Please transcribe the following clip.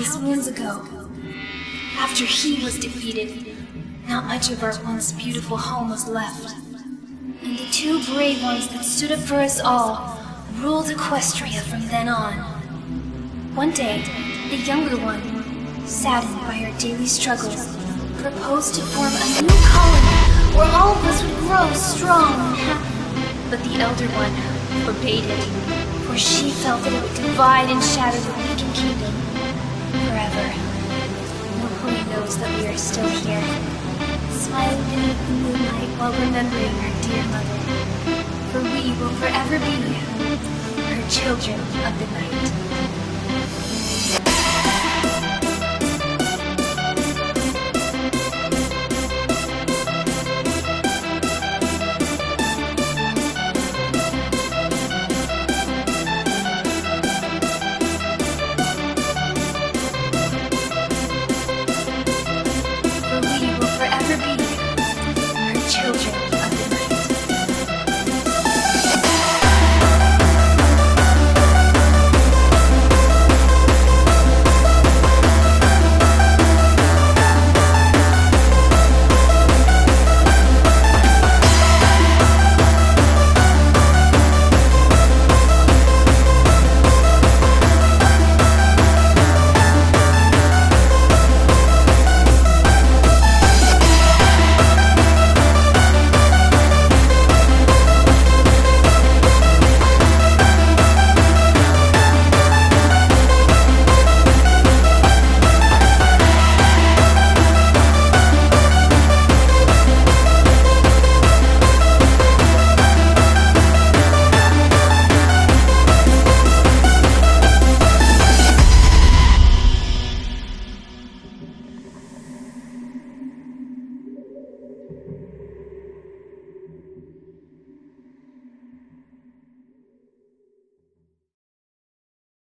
countless moons ago. After he was defeated, not much of our once beautiful home was left. And the two brave ones that stood up for us all ruled Equestria from then on. One day, the younger one, saddened by her daily struggles, proposed to form a new colony where all of us would grow strong and happy. But the elder one forbade it, for she felt that it would divide and shatter the weakened kingdom forever. Nobody knows that we are still here, smiling beneath the moonlight while remembering our dear mother. For we will forever be her children of the night.